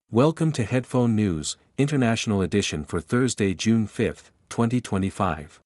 Welcome to Headphone News, International Edition for Thursday, June 5, 2025.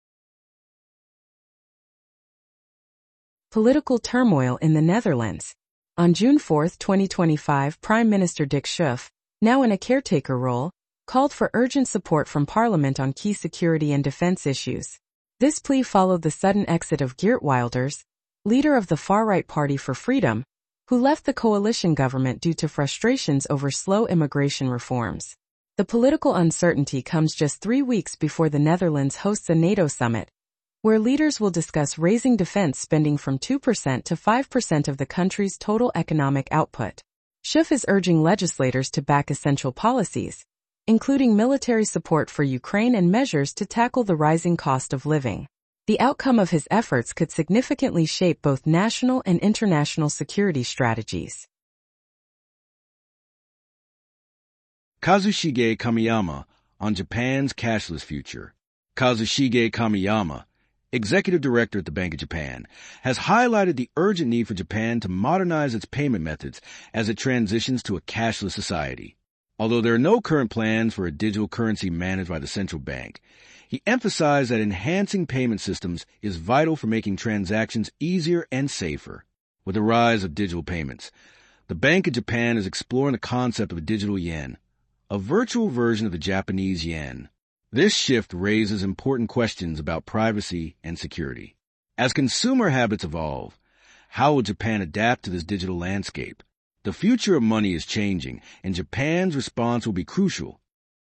Political turmoil in the Netherlands. On June 4, 2025, Prime Minister Dick Schoof, now in a caretaker role, called for urgent support from Parliament on key security and defense issues. This plea followed the sudden exit of Geert Wilders, leader of the far-right Party for Freedom, who left the coalition government due to frustrations over slow immigration reforms. The political uncertainty comes just 3 weeks before the Netherlands hosts a NATO summit, where leaders will discuss raising defense spending from 2% to 5% of the country's total economic output. Schoof is urging legislators to back essential policies, including military support for Ukraine and measures to tackle the rising cost of living. The outcome of his efforts could significantly shape both national and international security strategies. Kazushige Kamiyama on Japan's cashless future. Kazushige Kamiyama, executive director at the Bank of Japan, has highlighted the urgent need for Japan to modernize its payment methods as it transitions to a cashless society. Although there are no current plans for a digital currency managed by the central bank, he emphasized that enhancing payment systems is vital for making transactions easier and safer. With the rise of digital payments, the Bank of Japan is exploring the concept of a digital yen, a virtual version of the Japanese yen. This shift raises important questions about privacy and security. As consumer habits evolve, how will Japan adapt to this digital landscape? The future of money is changing, and Japan's response will be crucial.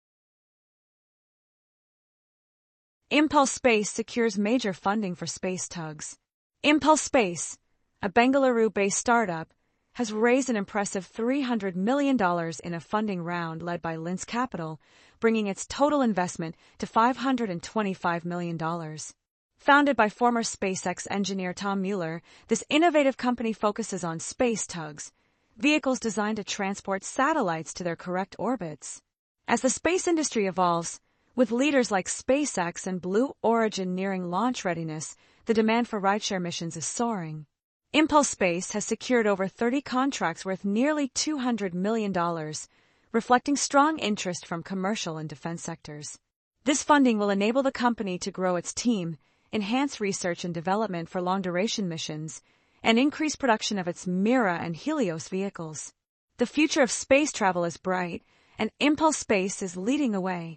Impulse Space secures major funding for space tugs. Impulse Space, a Bengaluru-based startup, has raised an impressive $300 million in a funding round led by Lince Capital, bringing its total investment to $525 million. Founded by former SpaceX engineer Tom Mueller, this innovative company focuses on space tugs, vehicles designed to transport satellites to their correct orbits. As the space industry evolves, with leaders like SpaceX and Blue Origin nearing launch readiness, the demand for rideshare missions is soaring. Impulse Space has secured over 30 contracts worth nearly $200 million, reflecting strong interest from commercial and defense sectors. This funding will enable the company to grow its team, enhance research and development for long-duration missions, and increase production of its Mira and Helios vehicles. The future of space travel is bright, and Impulse Space is leading the way.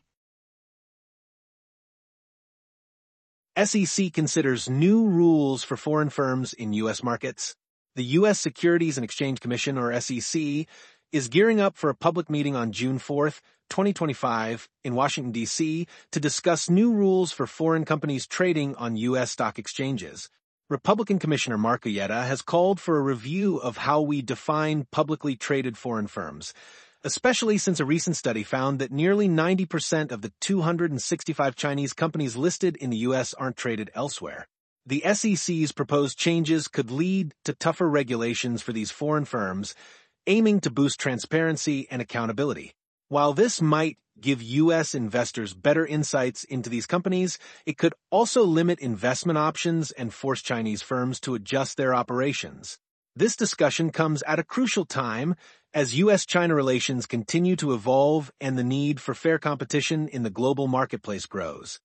SEC considers new rules for foreign firms in U.S. markets. The U.S. Securities and Exchange Commission, or SEC, is gearing up for a public meeting on June 4, 2025, in Washington, D.C., to discuss new rules for foreign companies trading on U.S. stock exchanges. Republican Commissioner Mark Oyeta has called for a review of how we define publicly traded foreign firms, especially since a recent study found that nearly 90% of the 265 Chinese companies listed in the U.S. aren't traded elsewhere. The SEC's proposed changes could lead to tougher regulations for these foreign firms, aiming to boost transparency and accountability. While this might give U.S. investors better insights into these companies, it could also limit investment options and force Chinese firms to adjust their operations. This discussion comes at a crucial time as U.S.-China relations continue to evolve and the need for fair competition in the global marketplace grows.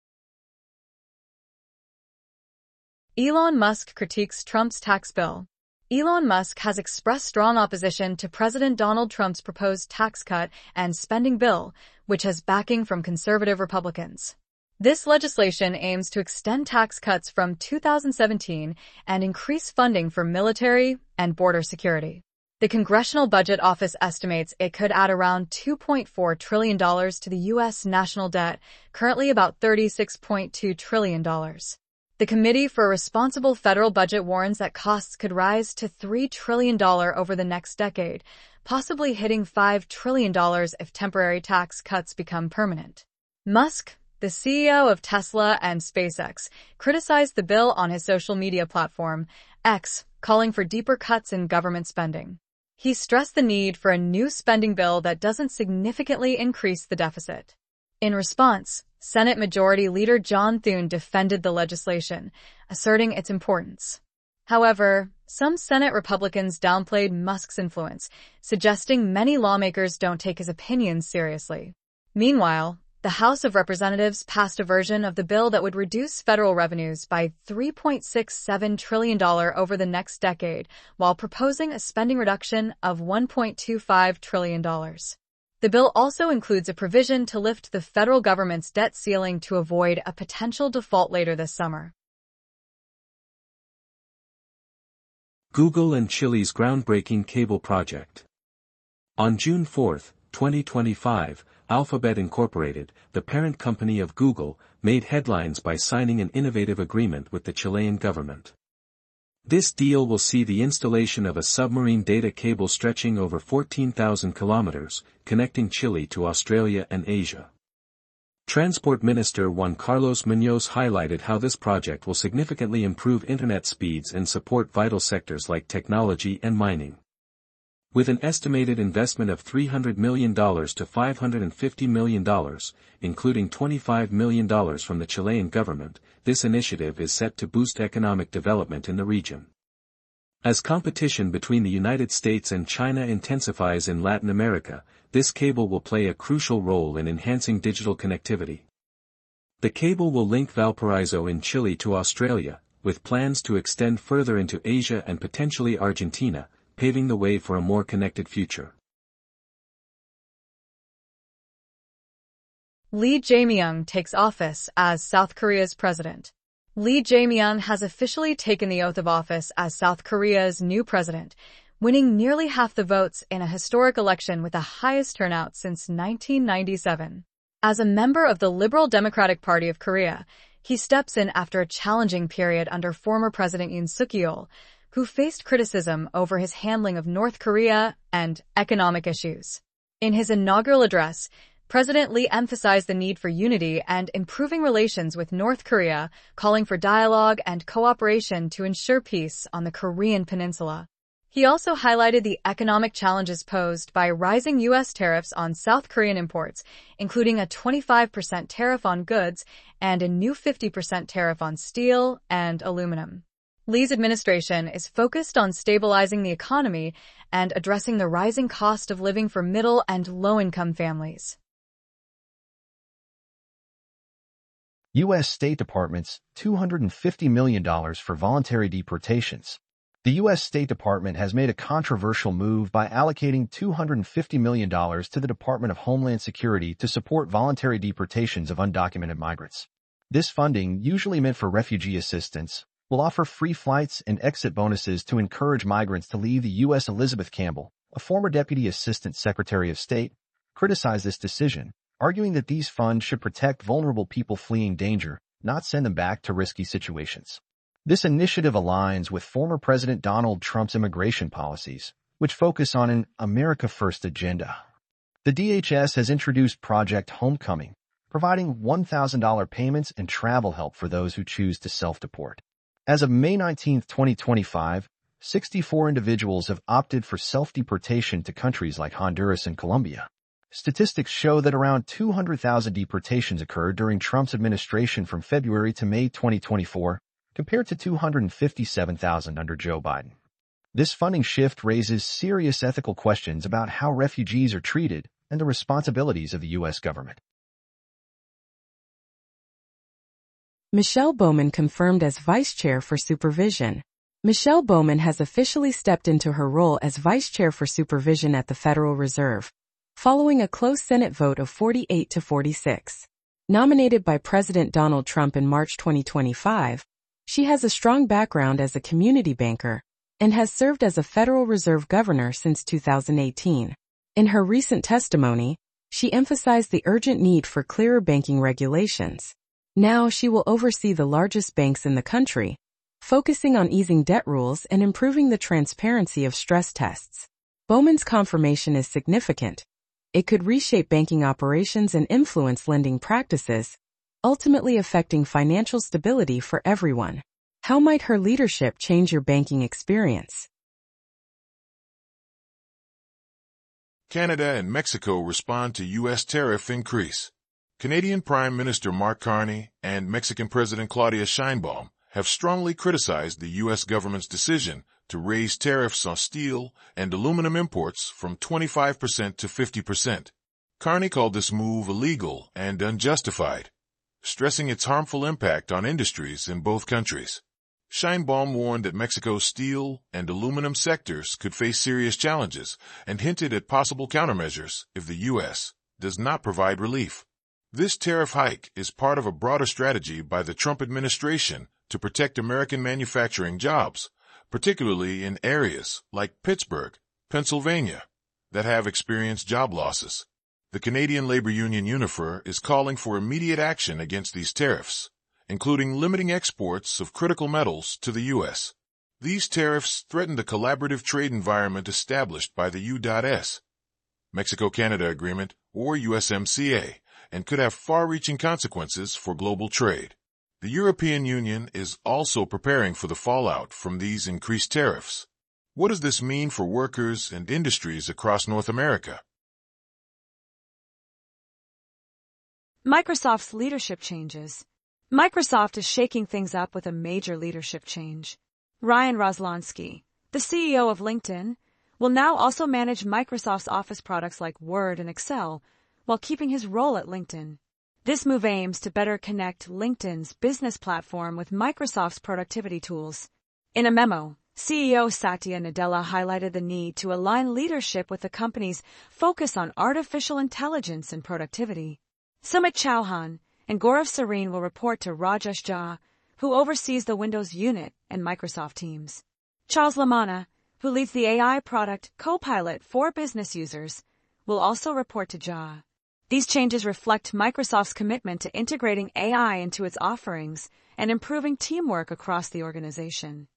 Elon Musk critiques Trump's tax bill. Elon Musk has expressed strong opposition to President Donald Trump's proposed tax cut and spending bill, which has backing from conservative Republicans. This legislation aims to extend tax cuts from 2017 and increase funding for military and border security. The Congressional Budget Office estimates it could add around $2.4 trillion to the U.S. national debt, currently about $36.2 trillion. The Committee for a Responsible Federal Budget warns that costs could rise to $3 trillion over the next decade, possibly hitting $5 trillion if temporary tax cuts become permanent. Musk, the CEO of Tesla and SpaceX, criticized the bill on his social media platform, X, calling for deeper cuts in government spending. He stressed the need for a new spending bill that doesn't significantly increase the deficit. In response, Senate Majority Leader John Thune defended the legislation, asserting its importance. However, some Senate Republicans downplayed Musk's influence, suggesting many lawmakers don't take his opinions seriously. Meanwhile, the House of Representatives passed a version of the bill that would reduce federal revenues by $3.67 trillion over the next decade, while proposing a spending reduction of $1.25 trillion. The bill also includes a provision to lift the federal government's debt ceiling to avoid a potential default later this summer. Google and Chile's groundbreaking cable project. On June 4, 2025, Alphabet Incorporated, the parent company of Google, made headlines by signing an innovative agreement with the Chilean government. This deal will see the installation of a submarine data cable stretching over 14,000 kilometers, connecting Chile to Australia and Asia. Transport Minister Juan Carlos Muñoz highlighted how this project will significantly improve internet speeds and support vital sectors like technology and mining. With an estimated investment of $300 million to $550 million, including $25 million from the Chilean government, this initiative is set to boost economic development in the region. As competition between the United States and China intensifies in Latin America, this cable will play a crucial role in enhancing digital connectivity. The cable will link Valparaiso in Chile to Australia, with plans to extend further into Asia and potentially Argentina, paving the way for a more connected future. Lee Jae-myung takes office as South Korea's president. Lee Jae-myung has officially taken the oath of office as South Korea's new president, winning nearly half the votes in a historic election with the highest turnout since 1997. As a member of the Liberal Democratic Party of Korea, he steps in after a challenging period under former President Yoon Suk-yeol, who faced criticism over his handling of North Korea and economic issues. In his inaugural address, President Lee emphasized the need for unity and improving relations with North Korea, calling for dialogue and cooperation to ensure peace on the Korean peninsula. He also highlighted the economic challenges posed by rising U.S. tariffs on South Korean imports, including a 25% tariff on goods and a new 50% tariff on steel and aluminum. Lee's administration is focused on stabilizing the economy and addressing the rising cost of living for middle and low-income families. U.S. State Department's $250 million for voluntary deportations. The U.S. State Department has made a controversial move by allocating $250 million to the Department of Homeland Security to support voluntary deportations of undocumented migrants. This funding, usually meant for refugee assistance, will offer free flights and exit bonuses to encourage migrants to leave the U.S. Elizabeth Campbell, a former Deputy Assistant Secretary of State, criticized this decision, arguing that these funds should protect vulnerable people fleeing danger, not send them back to risky situations. This initiative aligns with former President Donald Trump's immigration policies, which focus on an America First agenda. The DHS has introduced Project Homecoming, providing $1,000 payments and travel help for those who choose to self-deport. As of May 19, 2025, 64 individuals have opted for self-deportation to countries like Honduras and Colombia. Statistics show that around 200,000 deportations occurred during Trump's administration from February to May 2024, compared to 257,000 under Joe Biden. This funding shift raises serious ethical questions about how refugees are treated and the responsibilities of the U.S. government. Michelle Bowman confirmed as Vice Chair for Supervision. Michelle Bowman has officially stepped into her role as Vice Chair for Supervision at the Federal Reserve, following a close Senate vote of 48 to 46. Nominated by President Donald Trump in March 2025, she has a strong background as a community banker and has served as a Federal Reserve Governor since 2018. In her recent testimony, she emphasized the urgent need for clearer banking regulations. Now she will oversee the largest banks in the country, focusing on easing debt rules and improving the transparency of stress tests. Bowman's confirmation is significant. It could reshape banking operations and influence lending practices, ultimately affecting financial stability for everyone. How might her leadership change your banking experience? Canada and Mexico respond to U.S. tariff increase. Canadian Prime Minister Mark Carney and Mexican President Claudia Sheinbaum have strongly criticized the U.S. government's decision to raise tariffs on steel and aluminum imports from 25% to 50%. Carney called this move illegal and unjustified, stressing its harmful impact on industries in both countries. Sheinbaum warned that Mexico's steel and aluminum sectors could face serious challenges and hinted at possible countermeasures if the U.S. does not provide relief. This tariff hike is part of a broader strategy by the Trump administration to protect American manufacturing jobs, particularly in areas like Pittsburgh, Pennsylvania, that have experienced job losses. The Canadian labor union Unifor is calling for immediate action against these tariffs, including limiting exports of critical metals to the U.S. These tariffs threaten the collaborative trade environment established by the U.S. Mexico-Canada Agreement, or USMCA, and could have far-reaching consequences for global trade. The European Union is also preparing for the fallout from these increased tariffs. What does this mean for workers and industries across North America? Microsoft's leadership changes. Microsoft is shaking things up with a major leadership change. Ryan Roslansky, the CEO of LinkedIn, will now also manage Microsoft's Office products like Word and Excel, while keeping his role at LinkedIn. This move aims to better connect LinkedIn's business platform with Microsoft's productivity tools. In a memo, CEO Satya Nadella highlighted the need to align leadership with the company's focus on artificial intelligence and productivity. Sumit Chauhan and Gaurav Sareen will report to Rajesh Jha, who oversees the Windows unit and Microsoft teams. Charles Lamanna, who leads the AI product Copilot for business users, will also report to Jha. These changes reflect Microsoft's commitment to integrating AI into its offerings and improving teamwork across the organization.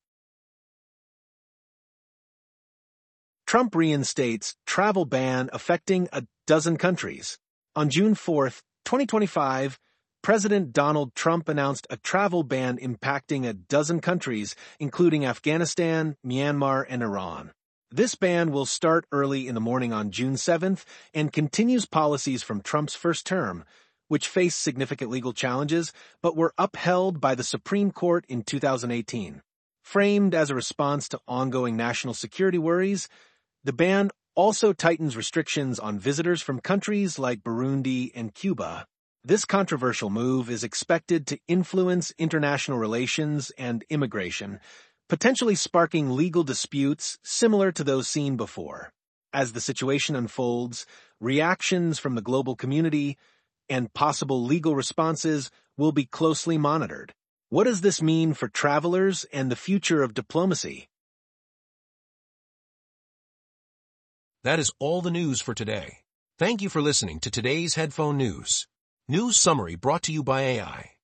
Trump reinstates travel ban affecting a dozen countries. On June 4, 2025, President Donald Trump announced a travel ban impacting a dozen countries, including Afghanistan, Myanmar, and Iran. This ban will start early in the morning on June 7th and continues policies from Trump's first term, which faced significant legal challenges but were upheld by the Supreme Court in 2018. Framed as a response to ongoing national security worries, the ban also tightens restrictions on visitors from countries like Burundi and Cuba. This controversial move is expected to influence international relations and immigration, potentially sparking legal disputes similar to those seen before. As the situation unfolds, reactions from the global community and possible legal responses will be closely monitored. What does this mean for travelers and the future of diplomacy? That is all the news for today. Thank you for listening to today's Headphone News. News summary brought to you by AI.